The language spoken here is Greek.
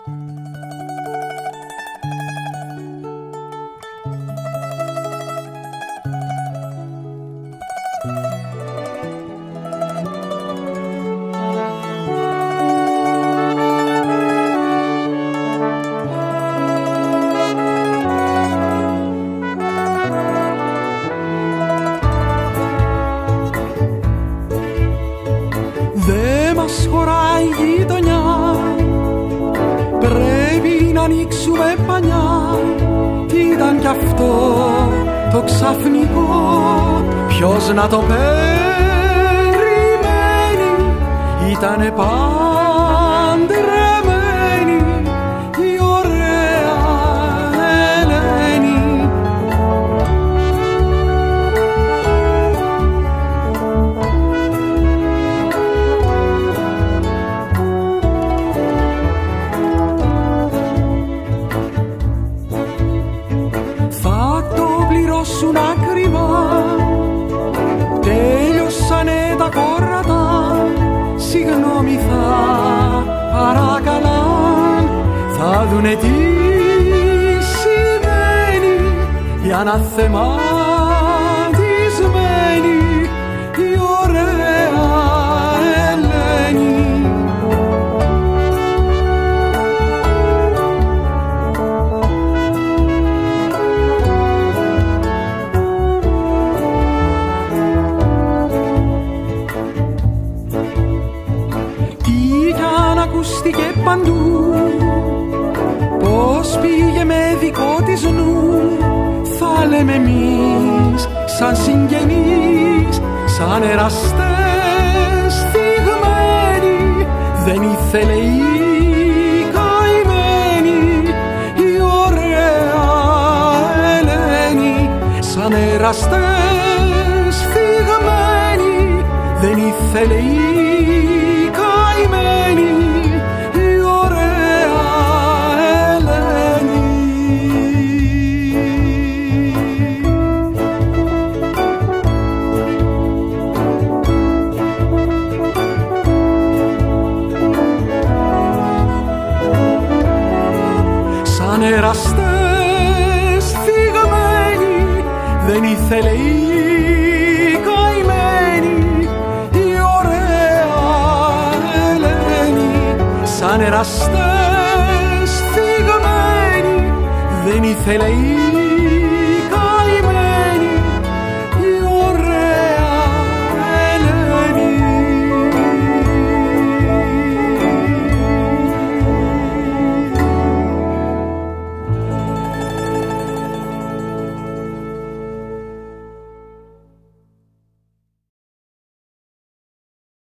Το ξαφνικό ποιος να το περιμένει, ήτανε παντρεμένη η ωραία Ελένη. Πληρώσουν ακριβά, τέλειωσανε τα κόρατα. Συγγνώμη θα παρακαλάν, θα δουνε τι σημαίνει η αναθεματισμένη η ωραία Ελένη. Ακούστηκε παντού πως πήγε με δικό της νου. Θα λέμε εμείς σαν συγγενείς, σαν εραστές θυγμένοι. Δεν ήθελε η καημένη η ωραία Ελένη. Σαν εραστές θυγμένοι, δεν ήθελε η καημένη η ωραία Ελένη. Σαν εραστές θυγμένοι, δεν ήθελε η καημένη η ωραία Ελένη. Σαν εραστές θυγμένοι, δεν ήθελε η